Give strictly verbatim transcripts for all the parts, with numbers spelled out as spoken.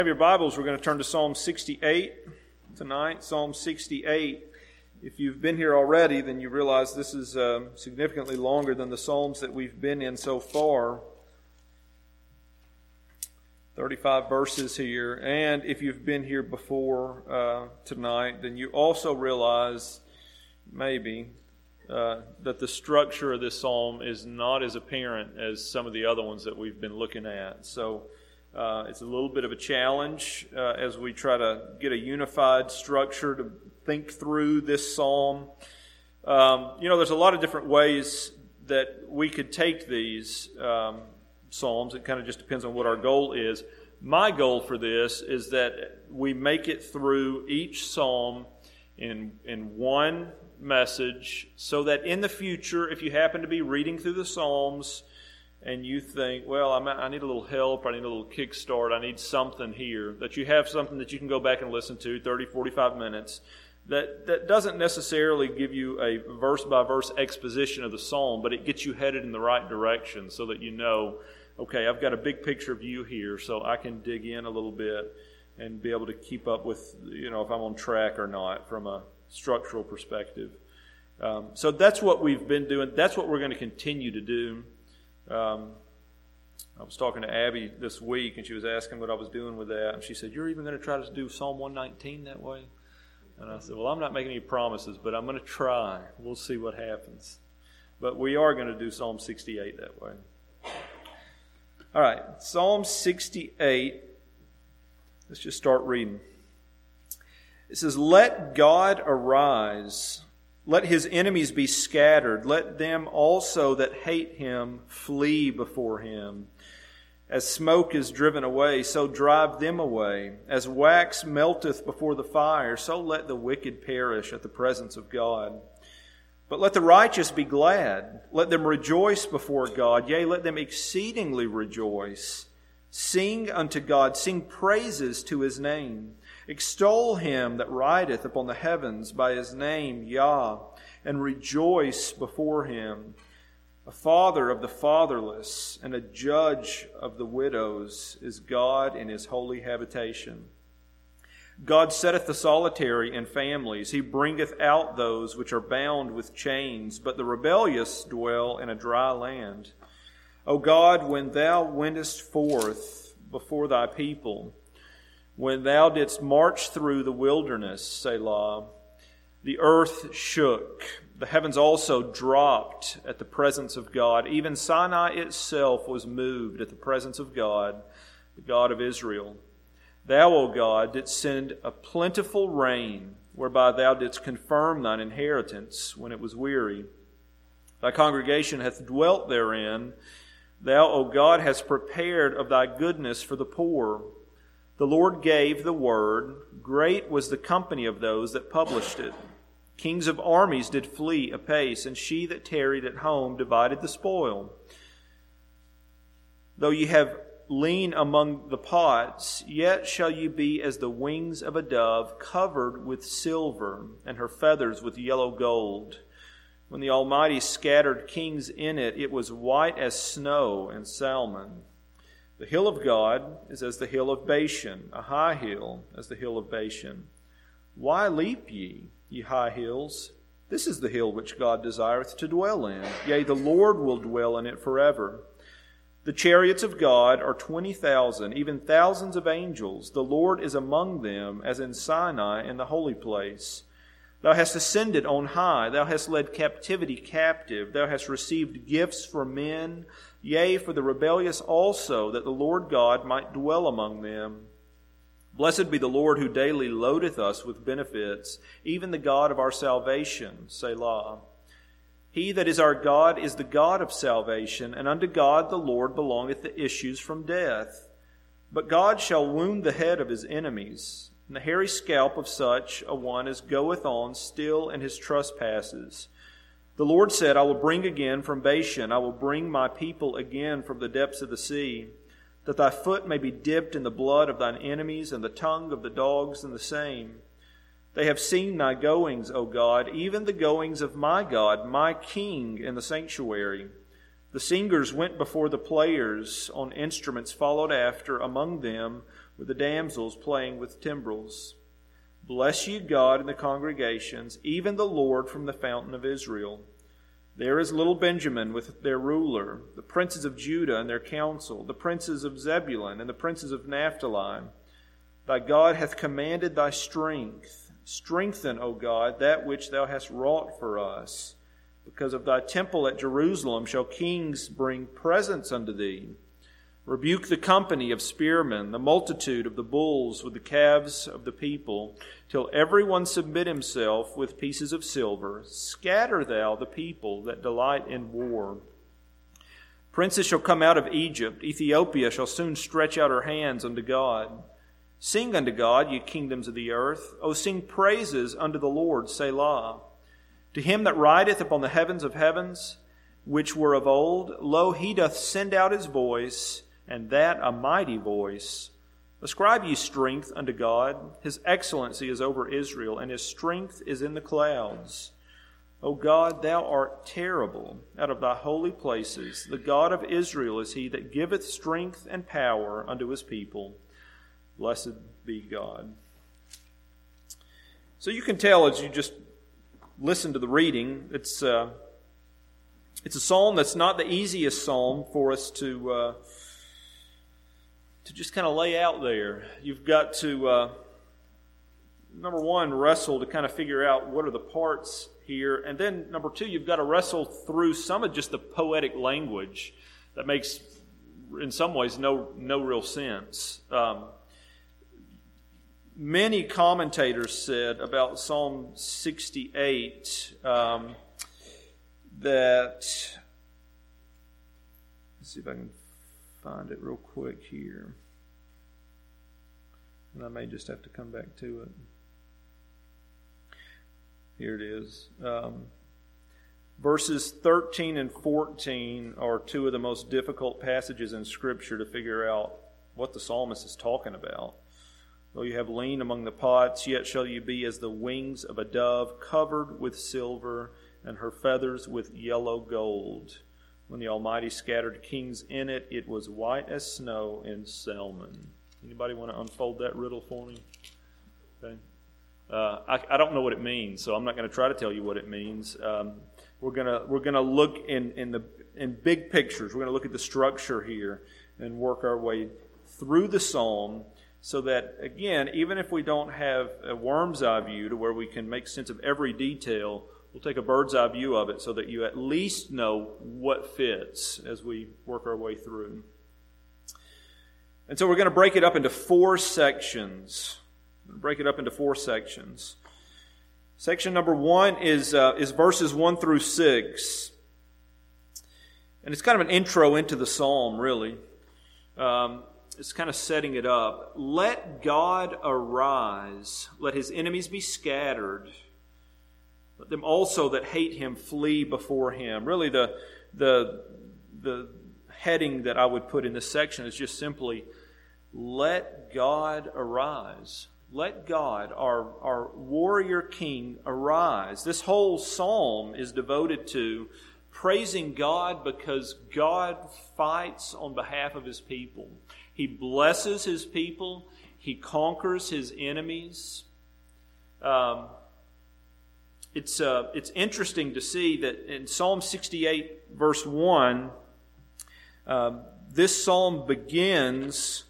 Have your Bibles, we're going to turn to Psalm sixty-eight tonight. Psalm sixty-eight. If you've been here already, then you realize this is uh, significantly longer than the Psalms that we've been in so far. thirty-five verses here. And if you've been here before uh, tonight, then you also realize, maybe, uh, that the structure of this psalm is not as apparent as some of the other ones that we've been looking at. So uh, it's a little bit of a challenge uh, as we try to get a unified structure to think through this psalm. Um, you know, there's a lot of different ways that we could take these um, psalms. It kind of just depends on what our goal is. My goal for this is that we make it through each psalm in in one message, so that in the future, if you happen to be reading through the Psalms and you think, well, I'm, I need a little help, I need a little kickstart, I need something here, that you have something that you can go back and listen to, thirty, forty-five minutes, that, that doesn't necessarily give you a verse-by-verse exposition of the psalm, but it gets you headed in the right direction so that you know, okay, I've got a big picture view here, so I can dig in a little bit and be able to keep up with, you know, if I'm on track or not from a structural perspective. Um, so that's what we've been doing. That's what we're going to continue to do. Um, I was talking to Abby this week, and she was asking what I was doing with that. And she said, "You're even going to try to do Psalm one nineteen that way?" And I said, "Well, I'm not making any promises, but I'm going to try. We'll see what happens." But we are going to do Psalm sixty-eight that way. All right, Psalm sixty-eight. Let's just start reading. It says, "Let God arise. Let his enemies be scattered. Let them also that hate him flee before him. As smoke is driven away, so drive them away. As wax melteth before the fire, so let the wicked perish at the presence of God. But let the righteous be glad. Let them rejoice before God. Yea, let them exceedingly rejoice. Sing unto God. Sing praises to his name. Extol him that rideth upon the heavens by his name, Yah, and rejoice before him. A father of the fatherless and a judge of the widows is God in his holy habitation. God setteth the solitary in families. He bringeth out those which are bound with chains, but the rebellious dwell in a dry land. O God, when thou wentest forth before thy people, when thou didst march through the wilderness, Selah, the earth shook. The heavens also dropped at the presence of God. Even Sinai itself was moved at the presence of God, the God of Israel. Thou, O God, didst send a plentiful rain, whereby thou didst confirm thine inheritance when it was weary. Thy congregation hath dwelt therein. Thou, O God, hast prepared of thy goodness for the poor. The Lord gave the word. Great was the company of those that published it. Kings of armies did flee apace, and she that tarried at home divided the spoil. Though ye have lean among the pots, yet shall ye be as the wings of a dove, covered with silver, and her feathers with yellow gold. When the Almighty scattered kings in it, it was white as snow and salmon. The hill of God is as the hill of Bashan, a high hill as the hill of Bashan. Why leap ye, ye high hills? This is the hill which God desireth to dwell in. Yea, the Lord will dwell in it forever. The chariots of God are twenty thousand, even thousands of angels. The Lord is among them, as in Sinai in the holy place. Thou hast ascended on high. Thou hast led captivity captive. Thou hast received gifts for men, yea, for the rebellious also, that the Lord God might dwell among them. Blessed be the Lord who daily loadeth us with benefits, even the God of our salvation, Selah. He that is our God is the God of salvation, and unto God the Lord belongeth the issues from death. But God shall wound the head of his enemies, and the hairy scalp of such a one as goeth on still in his trespasses. The Lord said, I will bring again from Bashan, I will bring my people again from the depths of the sea, that thy foot may be dipped in the blood of thine enemies, and the tongue of the dogs in the same. They have seen thy goings, O God, even the goings of my God, my King in the sanctuary. The singers went before the players, on instruments followed after, among them with the damsels playing with timbrels. Bless ye God in the congregations, even the Lord from the fountain of Israel. There is little Benjamin with their ruler, the princes of Judah and their council, the princes of Zebulun and the princes of Naphtali. Thy God hath commanded thy strength. Strengthen, O God, that which thou hast wrought for us. Because of thy temple at Jerusalem shall kings bring presents unto thee. Rebuke the company of spearmen, the multitude of the bulls with the calves of the people, till every one submit himself with pieces of silver. Scatter thou the people that delight in war. Princes shall come out of Egypt. Ethiopia shall soon stretch out her hands unto God. Sing unto God, ye kingdoms of the earth. O sing praises unto the Lord, Selah. To him that rideth upon the heavens of heavens, which were of old, lo, he doth send out his voice, and that a mighty voice. Ascribe ye strength unto God. His excellency is over Israel, and his strength is in the clouds. O God, thou art terrible out of thy holy places. The God of Israel is he that giveth strength and power unto his people. Blessed be God. So you can tell as you just listen to the reading, it's uh, it's a psalm that's not the easiest psalm for us to uh, to just kind of lay out there. You've got to, uh, number one, wrestle to kind of figure out what are the parts here. And then, number two, you've got to wrestle through some of just the poetic language that makes, in some ways, no, no real sense. Um, many commentators said about Psalm sixty-eight um, that, let's see if I can find it real quick here. And I may just have to come back to it. Here it is. Um, verses thirteen and fourteen are two of the most difficult passages in Scripture to figure out what the psalmist is talking about. Though you have lean among the pots, yet shall you be as the wings of a dove, covered with silver, and her feathers with yellow gold. When the Almighty scattered kings in it, it was white as snow in Salmon. Anybody want to unfold that riddle for me? Okay. Uh, I, I don't know what it means, so I'm not going to try to tell you what it means. Um, we're gonna we're gonna look in in the in big pictures. We're going to look at the structure here and work our way through the psalm, so that again, even if we don't have a worm's eye view to where we can make sense of every detail, we'll take a bird's eye view of it so that you at least know what fits as we work our way through. And so we're going to break it up into four sections. Break it up into four sections. Section number one is uh, is verses one through six. And it's kind of an intro into the psalm, really. Um, it's kind of setting it up. Let God arise. Let his enemies be scattered. Let them also that hate him flee before him. Really, the the the heading that I would put in this section is just simply, let God arise. Let God, our, our warrior king, arise. This whole psalm is devoted to praising God because God fights on behalf of his people. He blesses his people. He conquers his enemies. Um, it's uh, it's interesting to see that in Psalm sixty-eight, verse one, um, this psalm begins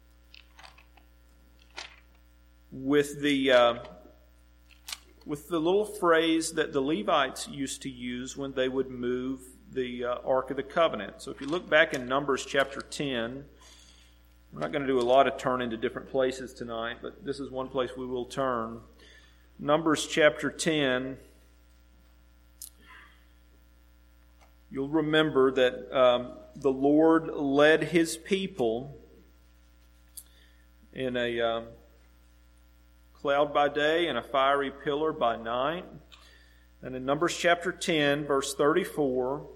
with the uh, with the little phrase that the Levites used to use when they would move the uh, Ark of the Covenant. So if you look back in Numbers chapter ten, we're not going to do a lot of turning to different places tonight, but this is one place we will turn. Numbers chapter ten. You'll remember that um, the Lord led his people in a um, cloud by day and a fiery pillar by night. And in Numbers chapter ten, verse thirty-four,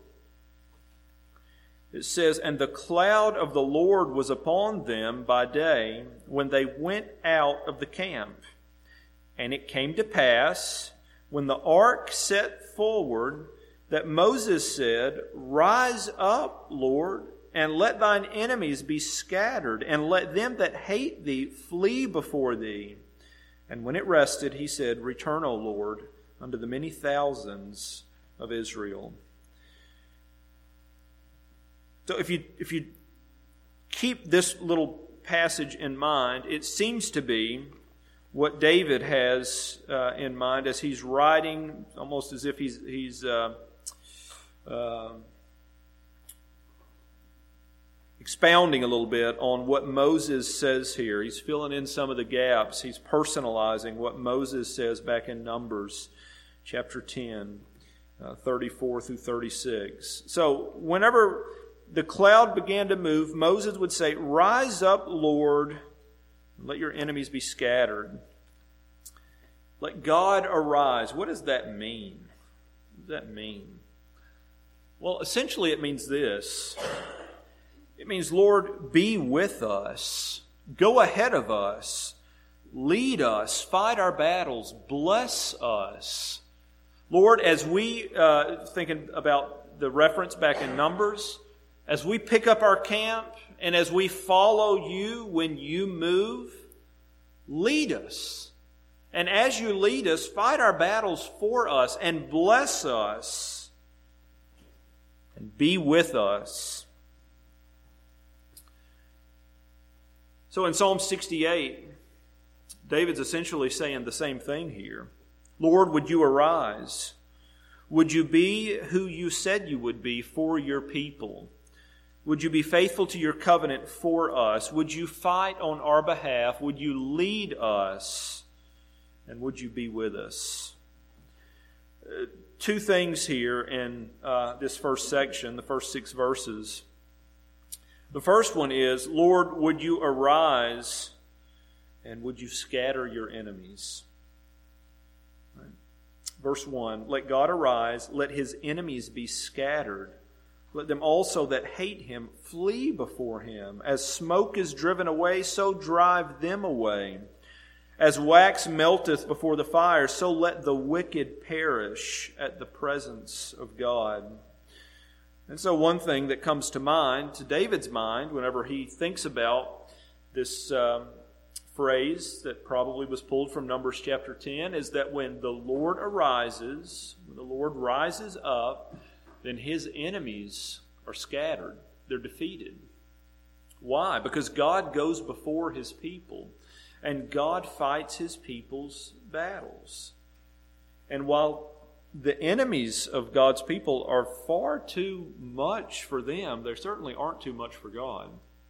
it says, And the cloud of the Lord was upon them by day when they went out of the camp. And it came to pass, when the ark set forward, that Moses said, Rise up, Lord, and let thine enemies be scattered, and let them that hate thee flee before thee. And when it rested, he said, Return, O Lord, unto the many thousands of Israel. So if you if you keep this little passage in mind, it seems to be what David has uh, in mind as he's writing, almost as if he's he's uh, uh, expounding a little bit on what Moses says here. He's filling in some of the gaps. He's personalizing what Moses says back in Numbers chapter ten, uh, thirty-four through thirty-six. So whenever the cloud began to move, Moses would say, Rise up, Lord, and let your enemies be scattered. Let God arise. What does that mean? What does that mean? Well, essentially it means this. It means, Lord, be with us. Go ahead of us. Lead us. Fight our battles. Bless us. Lord, as we, uh, thinking about the reference back in Numbers, as we pick up our camp and as we follow you when you move, lead us. And as you lead us, fight our battles for us and bless us and be with us. So in Psalm sixty-eight, David's essentially saying the same thing here. Lord, would you arise? Would you be who you said you would be for your people? Would you be faithful to your covenant for us? Would you fight on our behalf? Would you lead us? And would you be with us? Uh, two things here in uh, this first section, the first six verses. The first one is, Lord, would you arise and would you scatter your enemies? Right. Verse one, let God arise, let his enemies be scattered. Let them also that hate him flee before him. As smoke is driven away, so drive them away. As wax melteth before the fire, so let the wicked perish at the presence of God. And so one thing that comes to mind, to David's mind, whenever he thinks about this uh, phrase that probably was pulled from Numbers chapter ten, is that when the Lord arises, when the Lord rises up, then his enemies are scattered. They're defeated. Why? Because God goes before his people, and God fights his people's battles. And while the enemies of God's people are far too much for them, they certainly aren't too much for God.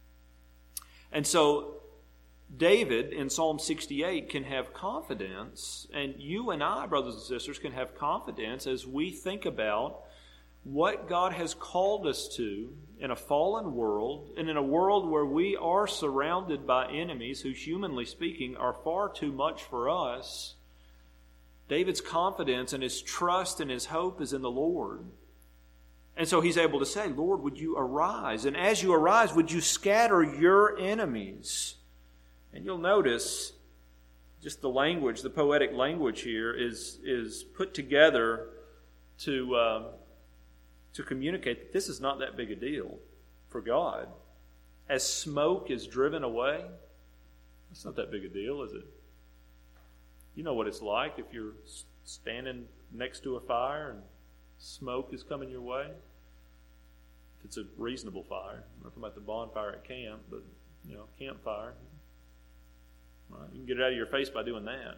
And so David in Psalm sixty-eight can have confidence, and you and I, brothers and sisters, can have confidence as we think about what God has called us to in a fallen world, and in a world where we are surrounded by enemies who, humanly speaking, are far too much for us. David's confidence and his trust and his hope is in the Lord. And so he's able to say, Lord, would you arise? And as you arise, would you scatter your enemies? And you'll notice just the language, the poetic language here is, is put together to... Uh, to communicate that this is not that big a deal for God. As smoke is driven away, it's not that big a deal, is it? You know what it's like if you're standing next to a fire and smoke is coming your way. If it's a reasonable fire. I'm not talking about the bonfire at camp, but, you know, campfire. Right? You can get it out of your face by doing that.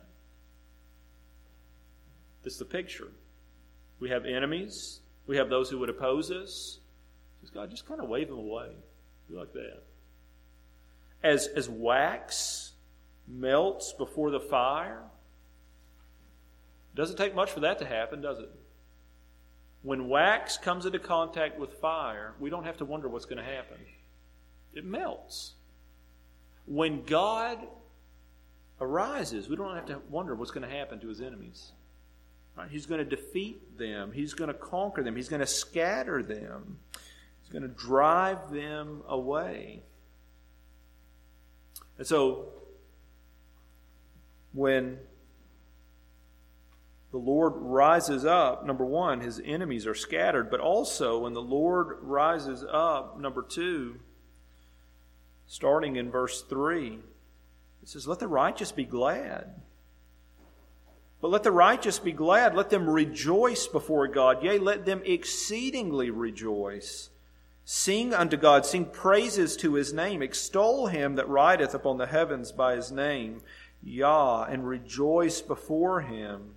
This is the picture. We have enemies. We have those who would oppose us. Just God, just kind of wave them away. Do like that. As, as wax melts before the fire, it doesn't take much for that to happen, does it? When wax comes into contact with fire, we don't have to wonder what's going to happen. It melts. When God arises, we don't have to wonder what's going to happen to his enemies. Right? He's going to defeat them. He's going to conquer them. He's going to scatter them. He's going to drive them away. And so, when the Lord rises up, number one, his enemies are scattered. But also, when the Lord rises up, number two, starting in verse three, it says, let the righteous be glad. But let the righteous be glad. Let them rejoice before God. Yea, let them exceedingly rejoice. Sing unto God. Sing praises to his name. Extol him that rideth upon the heavens by his name. Yah, and rejoice before him.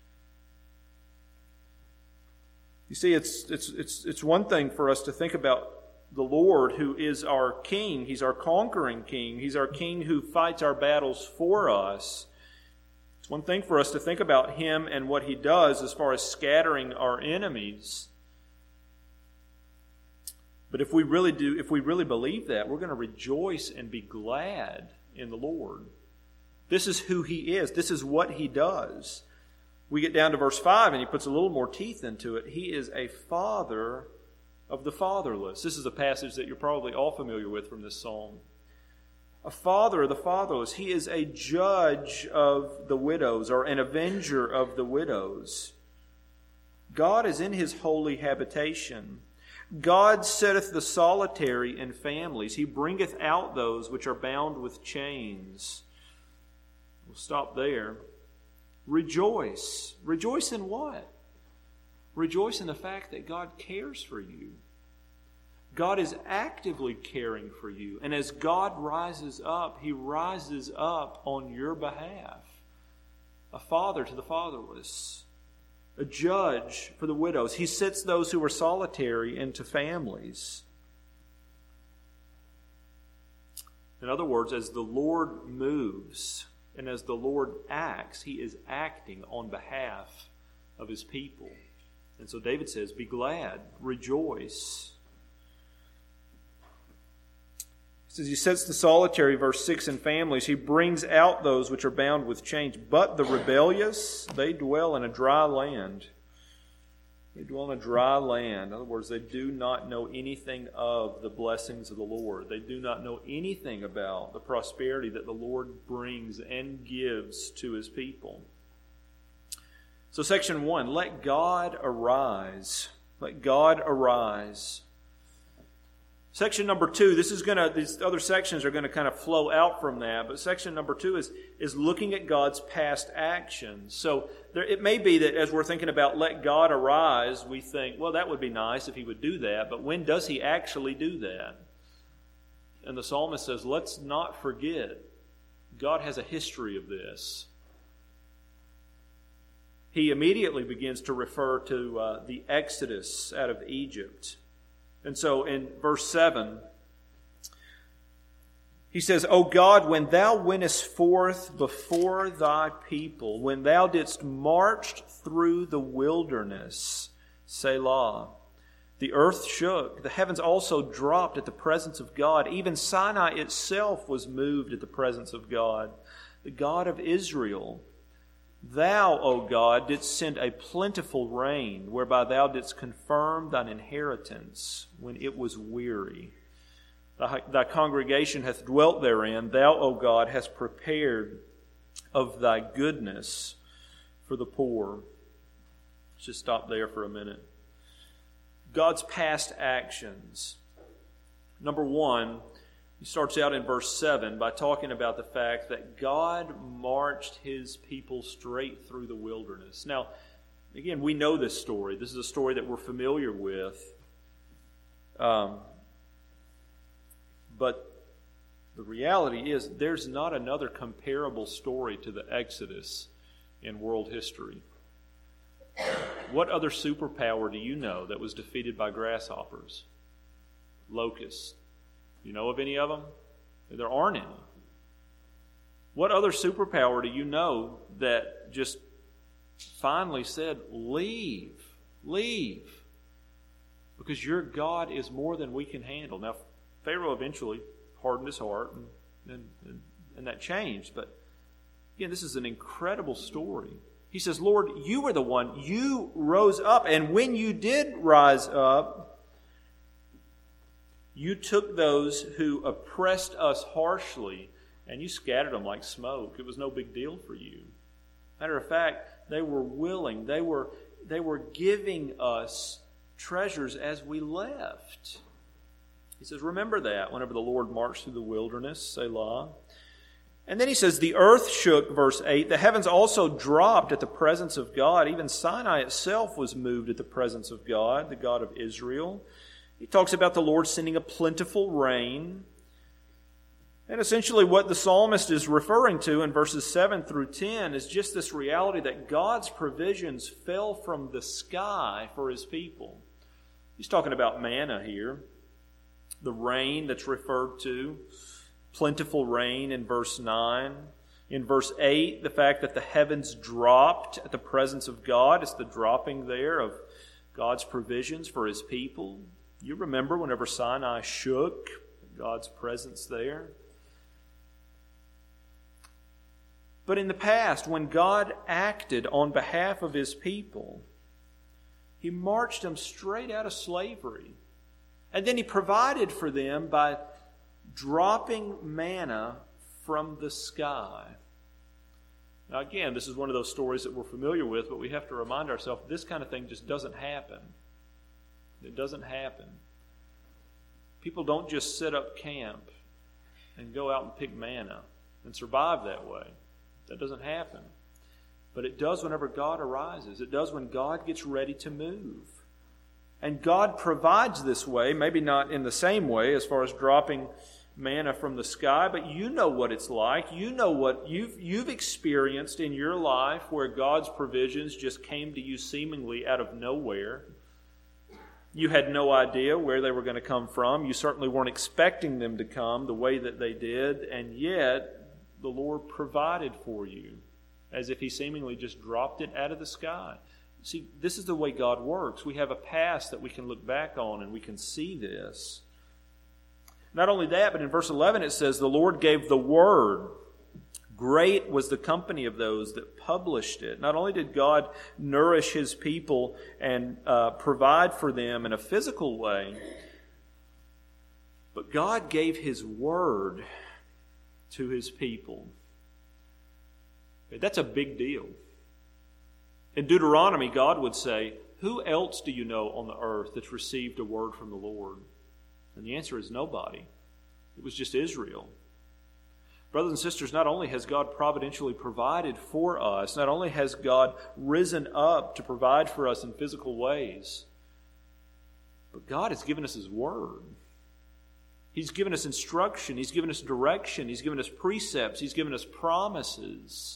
You see, it's, it's, it's, it's one thing for us to think about the Lord, who is our King. He's our conquering King. He's our King who fights our battles for us. It's one thing for us to think about him and what he does as far as scattering our enemies. But if we really do, if we really believe that, we're going to rejoice and be glad in the Lord. This is who he is. This is what he does. We get down to verse five and he puts a little more teeth into it. He is a father of the fatherless. This is a passage that you're probably all familiar with from this psalm. A father of the fatherless. He is a judge of the widows, or an avenger of the widows. God is in his holy habitation. God setteth the solitary in families. He bringeth out those which are bound with chains. We'll stop there. Rejoice. Rejoice in what? Rejoice in the fact that God cares for you. God is actively caring for you. And as God rises up, he rises up on your behalf. A father to the fatherless. A judge for the widows. He sets those who are solitary into families. In other words, as the Lord moves and as the Lord acts, he is acting on behalf of his people. And so David says, be glad, rejoice. He says he sets the solitary, verse six, in families. He brings out those which are bound with chains. But the rebellious, they dwell in a dry land. They dwell in a dry land. In other words, they do not know anything of the blessings of the Lord. They do not know anything about the prosperity that the Lord brings and gives to his people. So section one, let God arise. Let God arise. Section number two, this is going to, these other sections are going to kind of flow out from that, but section number two is, is looking at God's past actions. So there, it may be that as we're thinking about let God arise, we think, well, that would be nice if he would do that, but when does he actually do that? And the psalmist says, let's not forget, God has a history of this. He immediately begins to refer to uh, the Exodus out of Egypt. And so in verse seven, he says, O God, when thou wentest forth before thy people, when thou didst march through the wilderness, Selah, the earth shook, the heavens also dropped at the presence of God. Even Sinai itself was moved at the presence of God, the God of Israel. Thou, O God, didst send a plentiful rain, whereby thou didst confirm thine inheritance when it was weary. Thy, thy congregation hath dwelt therein. Thou, O God, hast prepared of thy goodness for the poor. Let's just stop there for a minute. God's past actions. Number one, he starts out in verse seven by talking about the fact that God marched his people straight through the wilderness. Now, again, we know this story. This is a story that we're familiar with. Um, but the reality is there's not another comparable story to the Exodus in world history. What other superpower do you know that was defeated by grasshoppers? Locusts. You know of any of them? There aren't any. What other superpower do you know that just finally said, leave, leave? Because your God is more than we can handle. Now, Pharaoh eventually hardened his heart, and, and, and, and that changed. But again, this is an incredible story. He says, Lord, you were the one. You rose up, and when you did rise up, you took those who oppressed us harshly and you scattered them like smoke. It was no big deal for you. Matter of fact, they were willing. They were, they were giving us treasures as we left. He says, remember that whenever the Lord marched through the wilderness, Selah. And then he says, the earth shook, verse eight. The heavens also dropped at the presence of God. Even Sinai itself was moved at the presence of God, the God of Israel. He talks about the Lord sending a plentiful rain. And essentially what the psalmist is referring to in verses seven through ten is just this reality that God's provisions fell from the sky for His people. He's talking about manna here. The rain that's referred to, plentiful rain in verse nine. In verse eight, the fact that the heavens dropped at the presence of God. It's the dropping there of God's provisions for His people. You remember whenever Sinai shook, God's presence there. But in the past, when God acted on behalf of His people, He marched them straight out of slavery. And then He provided for them by dropping manna from the sky. Now again, this is one of those stories that we're familiar with, but we have to remind ourselves this kind of thing just doesn't happen. It doesn't happen. People don't just set up camp and go out and pick manna and survive that way. That doesn't happen. But it does whenever God arises. It does when God gets ready to move. And God provides this way, maybe not in the same way as far as dropping manna from the sky, but you know what it's like. You know what you've, you've experienced in your life where God's provisions just came to you seemingly out of nowhere. You had no idea where they were going to come from. You certainly weren't expecting them to come the way that they did, and yet the Lord provided for you as if He seemingly just dropped it out of the sky. See, this is the way God works. We have a past that we can look back on and we can see this. Not only that, but in verse eleven it says, the Lord gave the word. Great was the company of those that published it. Not only did God nourish His people and uh, provide for them in a physical way, but God gave His word to His people. That's a big deal. In Deuteronomy, God would say, who else do you know on the earth that's received a word from the Lord? And the answer is nobody. It was just Israel. Brothers and sisters, not only has God providentially provided for us, not only has God risen up to provide for us in physical ways, but God has given us His word. He's given us instruction. He's given us direction. He's given us precepts. He's given us promises.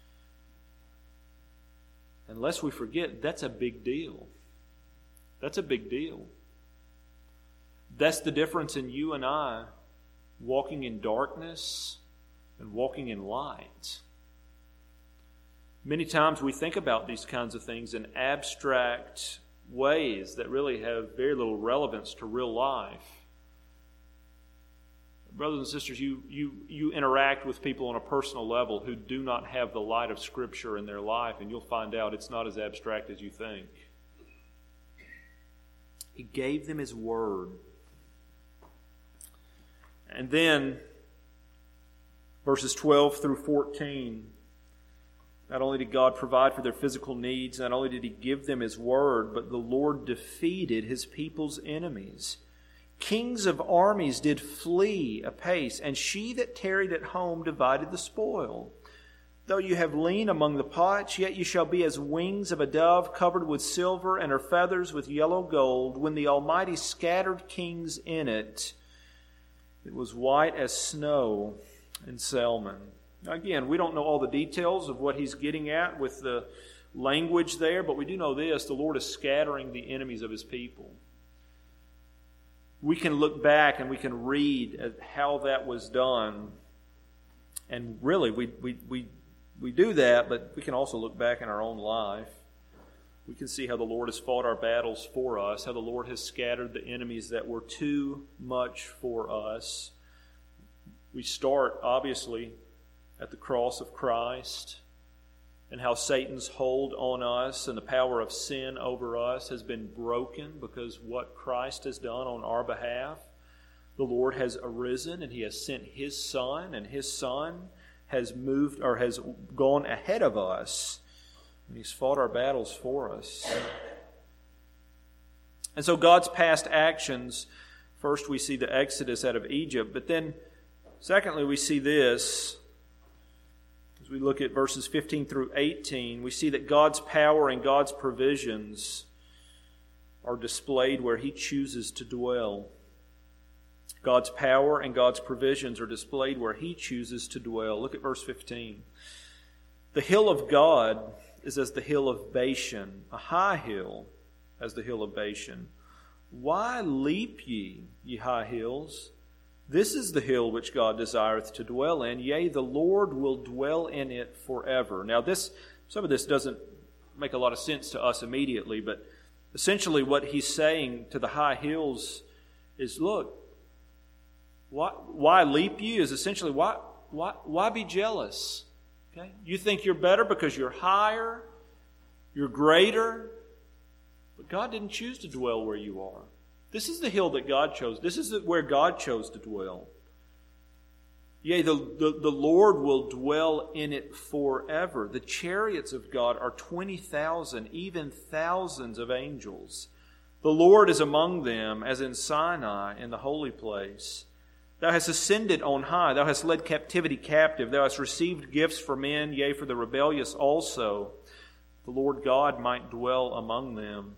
And lest we forget, that's a big deal. That's a big deal. That's the difference in you and I walking in darkness and walking in light. Many times we think about these kinds of things in abstract ways that really have very little relevance to real life. Brothers and sisters, you, you, you interact with people on a personal level who do not have the light of Scripture in their life, and you'll find out it's not as abstract as you think. He gave them His word. And then, verses twelve through fourteen, not only did God provide for their physical needs, not only did He give them His word, but the Lord defeated His people's enemies. Kings of armies did flee apace, and she that tarried at home divided the spoil. Though you have lean among the pots, yet you shall be as wings of a dove covered with silver, and her feathers with yellow gold. When the Almighty scattered kings in it, it was white as snow in Salmon. Now again, we don't know all the details of what he's getting at with the language there, but we do know this: the Lord is scattering the enemies of His people. We can look back and we can read at how that was done. And really, we, we, we, we do that, but we can also look back in our own life. We can see how the Lord has fought our battles for us, how the Lord has scattered the enemies that were too much for us. We start, obviously, at the cross of Christ, and how Satan's hold on us and the power of sin over us has been broken because what Christ has done on our behalf. The Lord has arisen and He has sent His Son, and His Son has moved or has gone ahead of us. And He's fought our battles for us. And so God's past actions, first we see the exodus out of Egypt, but then secondly we see this. As we look at verses fifteen through eighteen, we see that God's power and God's provisions are displayed where He chooses to dwell. God's power and God's provisions are displayed where He chooses to dwell. Look at verse fifteen. The hill of God is as the hill of Bashan, a high hill as the hill of Bashan. Why leap ye, ye high hills? This is the hill which God desireth to dwell in. Yea, the Lord will dwell in it forever. Now, this some of this doesn't make a lot of sense to us immediately, but essentially what He's saying to the high hills is, look, why, why leap you is essentially, why, why, why be jealous? Okay? You think you're better because you're higher, you're greater, but God didn't choose to dwell where you are. This is the hill that God chose. This is where God chose to dwell. Yea, the, the, the Lord will dwell in it forever. The chariots of God are twenty thousand, even thousands of angels. The Lord is among them, as in Sinai, in the holy place. Thou hast ascended on high. Thou hast led captivity captive. Thou hast received gifts for men, yea, for the rebellious also. The Lord God might dwell among them.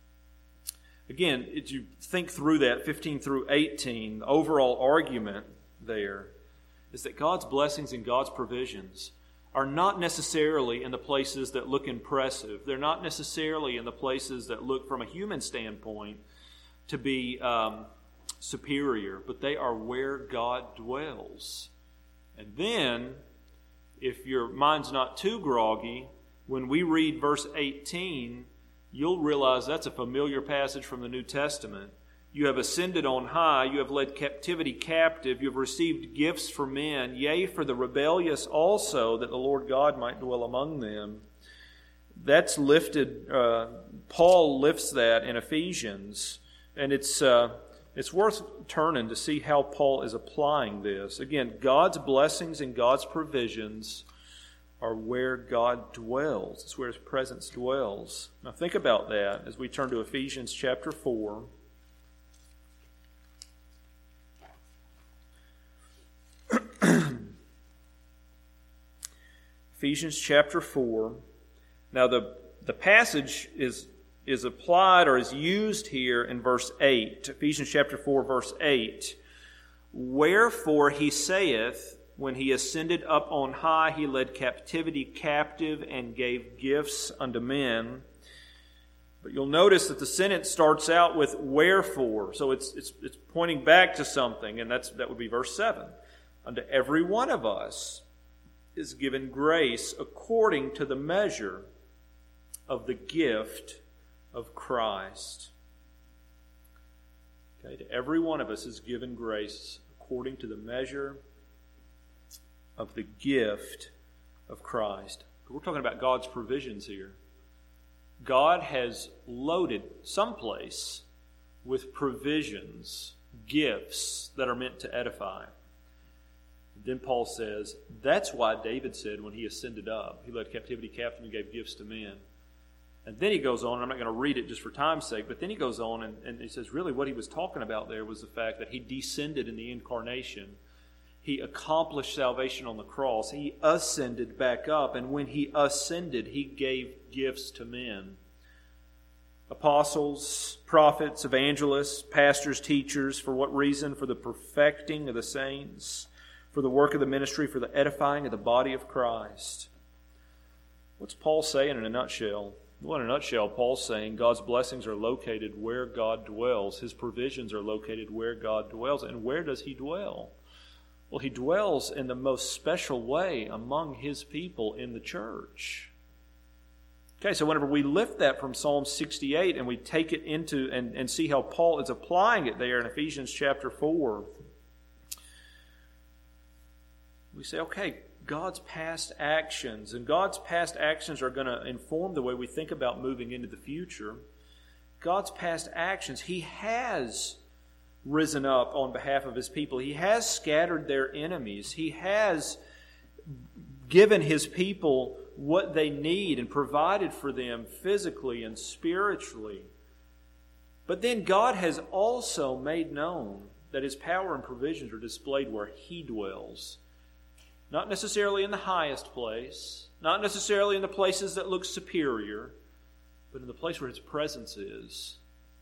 Again, as you think through that, fifteen through eighteen, the overall argument there is that God's blessings and God's provisions are not necessarily in the places that look impressive. They're not necessarily in the places that look, from a human standpoint, to be um, superior, but they are where God dwells. And then, if your mind's not too groggy, when we read verse eighteen, you'll realize that's a familiar passage from the New Testament. You have ascended on high, you have led captivity captive, you have received gifts for men, yea, for the rebellious also, that the Lord God might dwell among them. That's lifted, uh, Paul lifts that in Ephesians, and it's uh, it's worth turning to see how Paul is applying this. Again, God's blessings and God's provisions are where God dwells. It's where His presence dwells. Now think about that as we turn to Ephesians chapter four. Ephesians chapter four. Now the, the passage is, is applied or is used here in verse eight. Ephesians chapter four, verse eight. Wherefore He saith, when He ascended up on high, He led captivity captive and gave gifts unto men. But you'll notice that the sentence starts out with wherefore. So it's it's it's pointing back to something, and that's that would be verse seven. Unto every one of us is given grace according to the measure of the gift of Christ. Okay, to every one of us is given grace according to the measure of the gift of Christ. We're talking about God's provisions here. God has loaded someplace with provisions, gifts that are meant to edify. Then Paul says, that's why David said when he ascended up, he led captivity captive and gave gifts to men. And then he goes on, and I'm not going to read it just for time's sake, but then he goes on and, and he says, really what he was talking about there was the fact that he descended in the incarnation. He accomplished salvation on the cross. He ascended back up, and when He ascended, He gave gifts to men. Apostles, prophets, evangelists, pastors, teachers. For what reason? For the perfecting of the saints, for the work of the ministry, for the edifying of the body of Christ. What's Paul saying in a nutshell? Well, in a nutshell, Paul's saying God's blessings are located where God dwells. His provisions are located where God dwells. And where does He dwell? Well, He dwells in the most special way among His people in the church. Okay, so whenever we lift that from Psalm sixty-eight and we take it into and, and see how Paul is applying it there in Ephesians chapter four, we say, okay, God's past actions, and God's past actions are going to inform the way we think about moving into the future. God's past actions, He has risen up on behalf of His people. He has scattered their enemies. He has given His people what they need and provided for them physically and spiritually. But then God has also made known that His power and provisions are displayed where He dwells. Not necessarily in the highest place, not necessarily in the places that look superior, but in the place where His presence is.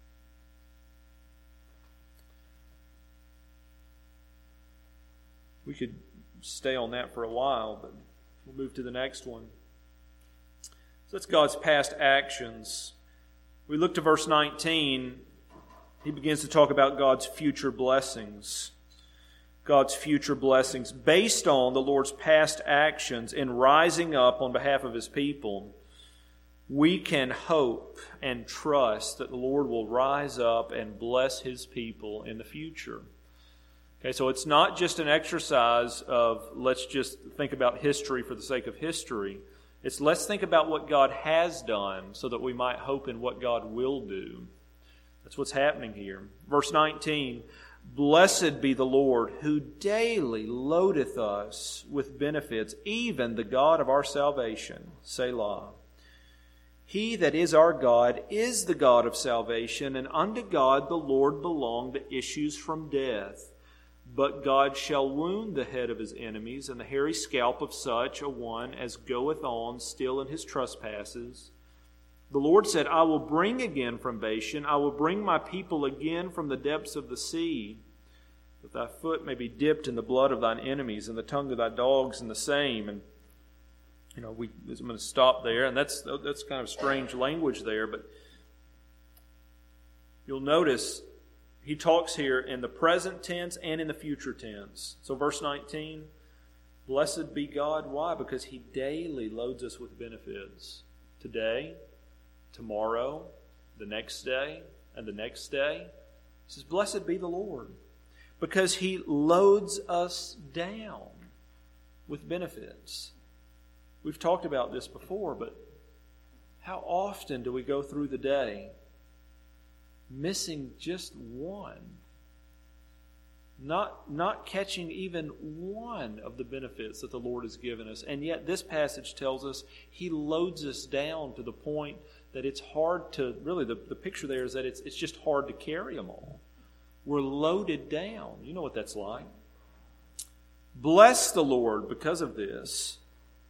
We could stay on that for a while, but we'll move to the next one. So that's God's past actions. We look to verse nineteen. He begins to talk about God's future blessings. God's future blessings based on the Lord's past actions in rising up on behalf of His people. We can hope and trust that the Lord will rise up and bless His people in the future. Okay, so it's not just an exercise of let's just think about history for the sake of history. It's let's think about what God has done so that we might hope in what God will do. That's what's happening here. Verse nineteen, Blessed be the Lord, who daily loadeth us with benefits, even the God of our salvation. Selah. He that is our God is the God of salvation, and unto God the Lord belong the issues from death. But God shall wound the head of his enemies, and the hairy scalp of such a one as goeth on still in his trespasses. The Lord said, I will bring again from Bashan, I will bring my people again from the depths of the sea, that thy foot may be dipped in the blood of thine enemies, and the tongue of thy dogs in the same. And, you know, we, I'm going to stop there, and that's, that's kind of strange language there, but you'll notice he talks here in the present tense and in the future tense. So verse nineteen, Blessed be God. Why? Because He daily loads us with benefits. Today, tomorrow, the next day, and the next day. He says, Blessed be the Lord. Because He loads us down with benefits. We've talked about this before, but how often do we go through the day missing just one? Not, not catching even one of the benefits that the Lord has given us. And yet this passage tells us He loads us down to the point that it's hard to, really the, the picture there is that it's, it's just hard to carry them all. We're loaded down. You know what that's like. Bless the Lord because of this.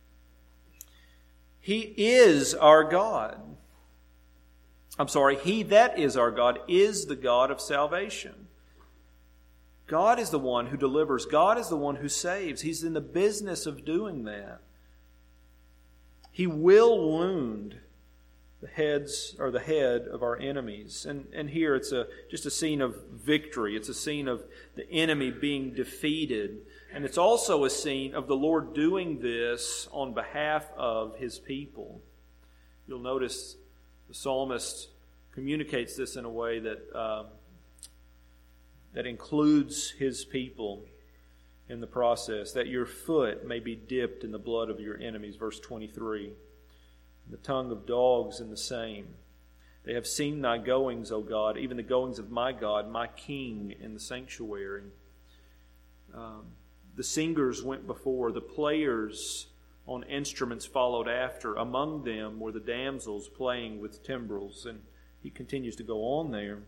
He is our God. I'm sorry, He that is our God is the God of salvation. God is the one who delivers. God is the one who saves. He's in the business of doing that. He will wound the heads or the head of our enemies. And, and here it's a just a scene of victory. It's a scene of the enemy being defeated. And it's also a scene of the Lord doing this on behalf of His people. You'll notice the psalmist communicates this in a way that um, that includes his people in the process, that your foot may be dipped in the blood of your enemies, verse twenty-three. The tongue of dogs in the same. They have seen thy goings, O God, even the goings of my God, my King in the sanctuary. Um, the singers went before, the players on instruments followed after. Among them were the damsels playing with timbrels. And he continues to go on there.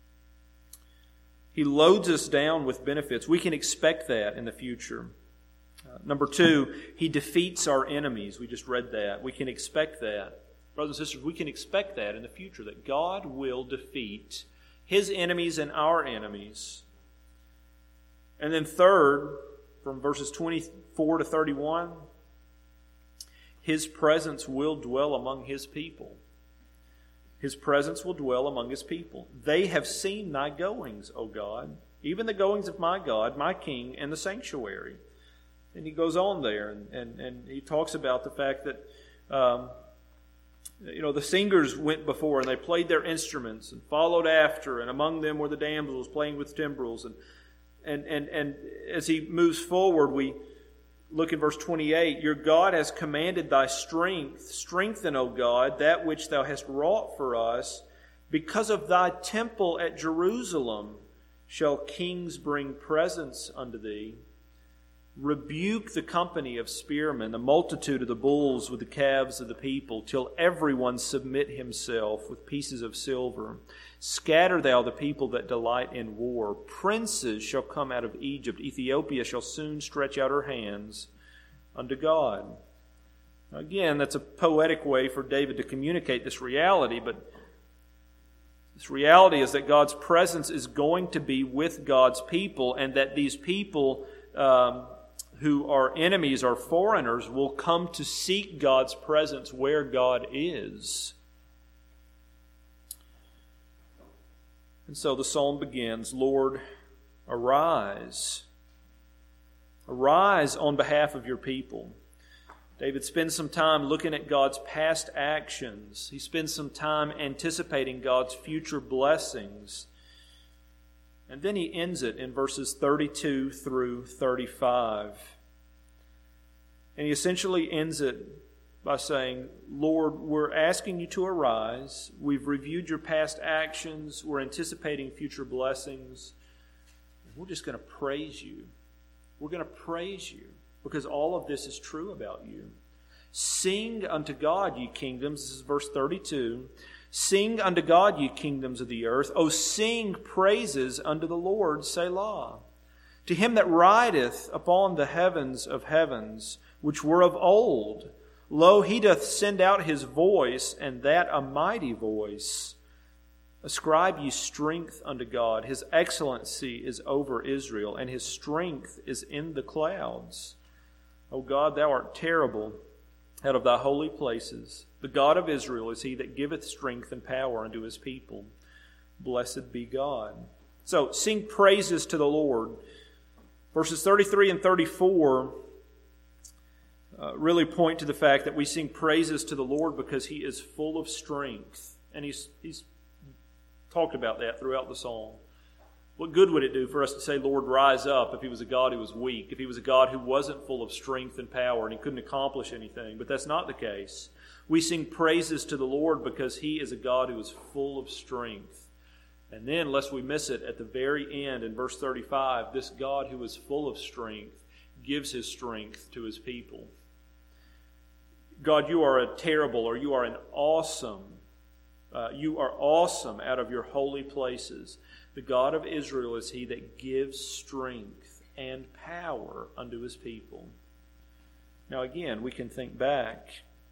He loads us down with benefits. We can expect that in the future. Uh, number two, He defeats our enemies. We just read that. We can expect that. Brothers and sisters, we can expect that in the future, that God will defeat His enemies and our enemies. And then third, from verses twenty-four to thirty-one, His presence will dwell among His people. His presence will dwell among His people. They have seen thy goings, O God, even the goings of my God, my King, in the sanctuary. And he goes on there, and, and, and he talks about the fact that, um, you know, the singers went before, and they played their instruments, and followed after, and among them were the damsels playing with timbrels. And, and, and, and as he moves forward, we look in verse twenty-eight, Your God has commanded thy strength. Strengthen, O God, that which thou hast wrought for us. Because of thy temple at Jerusalem shall kings bring presents unto thee. Rebuke the company of spearmen, the multitude of the bulls with the calves of the people, till everyone submit himself with pieces of silver. Scatter thou the people that delight in war. Princes shall come out of Egypt. Ethiopia shall soon stretch out her hands unto God. Again, that's a poetic way for David to communicate this reality, but this reality is that God's presence is going to be with God's people, and that these people um, who are enemies or foreigners will come to seek God's presence where God is. And so the psalm begins, Lord, arise. Arise on behalf of your people. David spends some time looking at God's past actions. He spends some time anticipating God's future blessings. And then he ends it in verses thirty-two through thirty-five. And he essentially ends it by saying, Lord, we're asking you to arise. We've reviewed your past actions. We're anticipating future blessings. We're just going to praise you. We're going to praise you because all of this is true about you. Sing unto God, ye kingdoms. This is verse thirty-two. Sing unto God, ye kingdoms of the earth. O sing praises unto the Lord, Selah. To him that rideth upon the heavens of heavens, which were of old. Lo, he doth send out his voice, and that a mighty voice. Ascribe ye strength unto God. His excellency is over Israel, and his strength is in the clouds. O God, thou art terrible out of thy holy places. The God of Israel is he that giveth strength and power unto his people. Blessed be God. So, sing praises to the Lord. Verses thirty-three and thirty-four uh, really point to the fact that we sing praises to the Lord because he is full of strength. And he's, he's talked about that throughout the psalm. What good would it do for us to say, Lord, rise up, if he was a God who was weak, if he was a God who wasn't full of strength and power and he couldn't accomplish anything? But that's not the case. We sing praises to the Lord because he is a God who is full of strength. And then, lest we miss it, at the very end in verse thirty-five, this God who is full of strength gives his strength to his people. God, you are a terrible, or you are an awesome, uh, you are awesome out of your holy places. The God of Israel is he that gives strength and power unto his people. Now again, we can think back,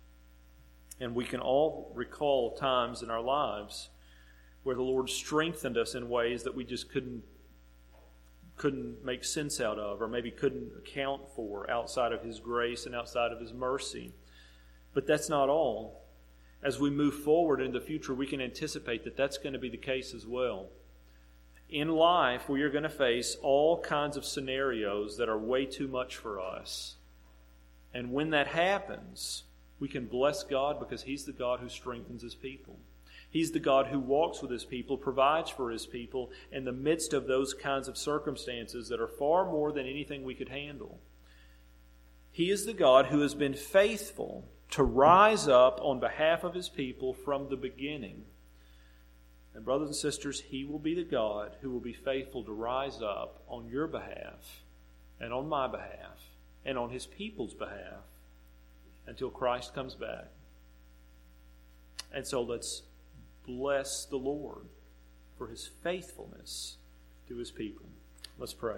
and we can all recall times in our lives where the Lord strengthened us in ways that we just couldn't couldn't make sense out of, or maybe couldn't account for outside of his grace and outside of his mercy. But that's not all. As we move forward in the future, we can anticipate that that's going to be the case as well. In life, we are going to face all kinds of scenarios that are way too much for us. And when that happens, we can bless God because he's the God who strengthens his people. He's the God who walks with his people, provides for his people in the midst of those kinds of circumstances that are far more than anything we could handle. He is the God who has been faithful to rise up on behalf of his people from the beginning. And brothers and sisters, he will be the God who will be faithful to rise up on your behalf and on my behalf and on his people's behalf until Christ comes back. And so let's bless the Lord for his faithfulness to his people. Let's pray.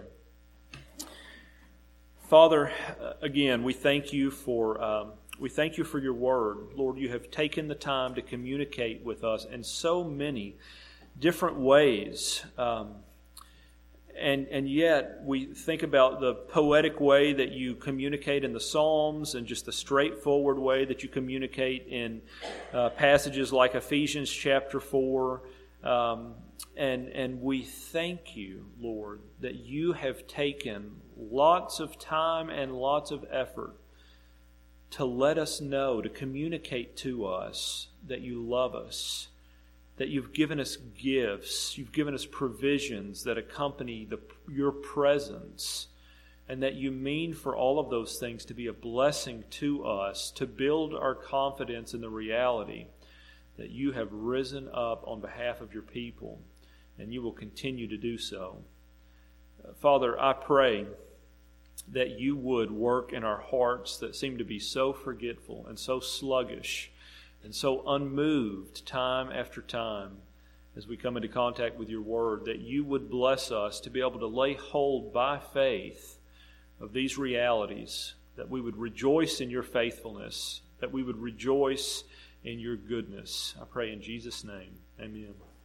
Father, again, we thank you for um, we thank you for your word. Lord, you have taken the time to communicate with us in so many different ways. Um, and, and yet we think about the poetic way that you communicate in the Psalms and just the straightforward way that you communicate in uh, passages like Ephesians chapter four. Um, and, and we thank you, Lord, that you have taken lots of time and lots of effort to let us know, to communicate to us that you love us, that you've given us gifts, you've given us provisions that accompany the, your presence, and that you mean for all of those things to be a blessing to us, to build our confidence in the reality that you have risen up on behalf of your people, and you will continue to do so. Uh, Father, I pray that you would work in our hearts that seem to be so forgetful and so sluggish and so unmoved time after time as we come into contact with your word, that you would bless us to be able to lay hold by faith of these realities, that we would rejoice in your faithfulness, that we would rejoice in your goodness. I pray in Jesus' name. Amen.